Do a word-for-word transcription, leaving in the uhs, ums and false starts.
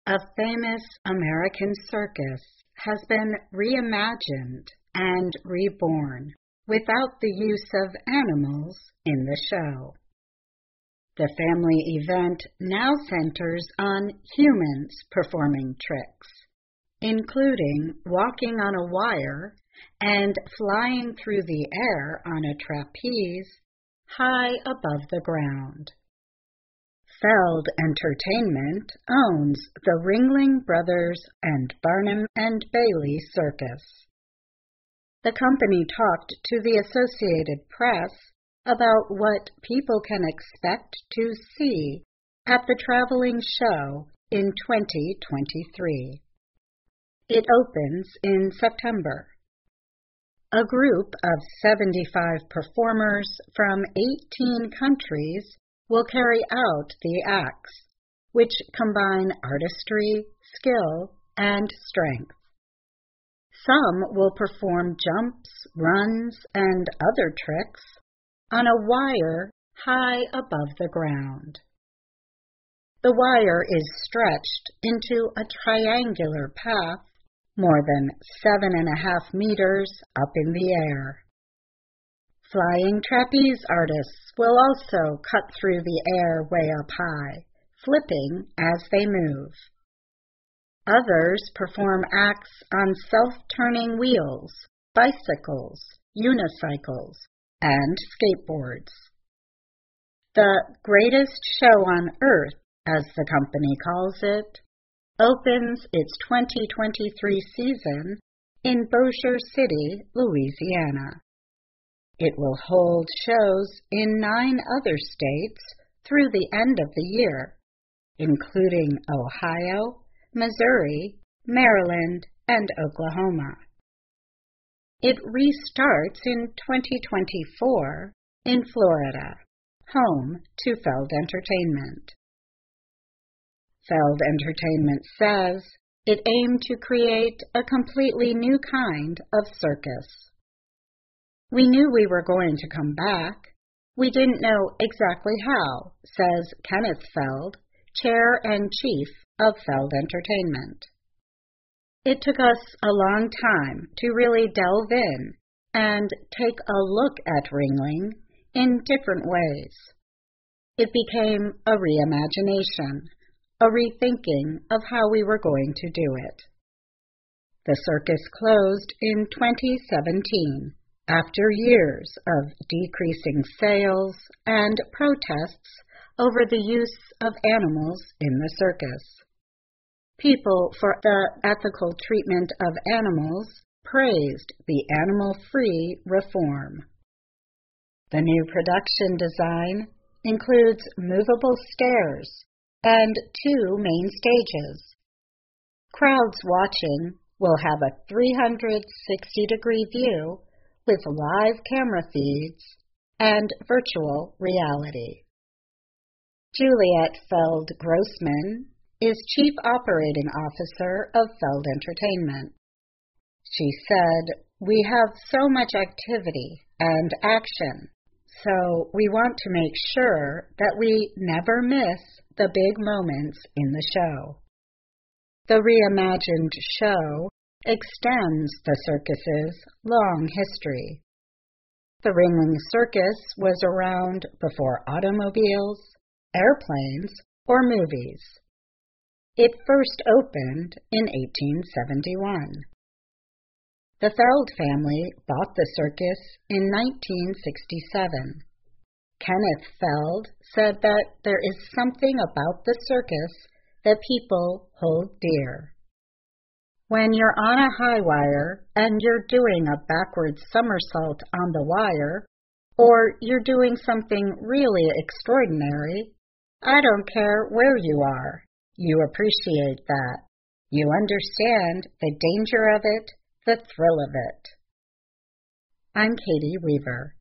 A famous American circus has been reimagined and reborn without the use of animals in the show. The family event now centers on humans performing tricks, including walking on a wire and flying through the air on a trapeze high above the ground. Feld Entertainment owns the Ringling Brothers and Barnum and Bailey Circus. The company talked to the Associated Press about what people can expect to see at the traveling show in twenty twenty-three. It opens in September. A group of seventy-five performers from eighteen countries will carry out the acts, which combine artistry, skill, and strength. Some will perform jumps, runs, and other tricks on a wire high above the ground. The wire is stretched into a triangular path more than seven and a half meters up in the air. Flying trapeze artists will also cut through the air way up high, flipping as they move. Others perform acts on self-turning wheels, bicycles, unicycles, and skateboards. The greatest show on earth, as the company calls it, opens its twenty twenty-three season in Bossier City, Louisiana. It will hold shows in nine other states through the end of the year, including Ohio, Missouri, Maryland, and Oklahoma. It restarts in twenty twenty-four in Florida, home to Feld Entertainment. Feld Entertainment says it aimed to create a completely new kind of circus. We knew we were going to come back. We didn't know exactly how, says Kenneth Feld, chair and chief of Feld Entertainment. It took us a long time to really delve in and take a look at Ringling in different ways. It became a reimagination, a rethinking of how we were going to do it. The circus closed in twenty seventeen. After years of decreasing sales and protests over the use of animals in the circus. People for the ethical treatment of animals praised the animal-free reform. The new production design includes movable stairs and two main stages. Crowds watching will have a three hundred sixty degree view with live camera feeds and virtual reality. Juliet Feld Grossman is Chief Operating Officer of Feld Entertainment. She said, "We have so much activity and action, so we want to make sure that we never miss the big moments in the show." The reimagined show extends the circus's long history. The Ringling Circus was around before automobiles, airplanes, or movies. It first opened in eighteen seventy-one. The Feld family bought the circus in nineteen sixty-seven. Kenneth Feld said that there is something about the circus that people hold dear. When you're on a high wire and you're doing a backward somersault on the wire, or you're doing something really extraordinary, I don't care where you are. You appreciate that. You understand the danger of it, the thrill of it. I'm Katie Weaver.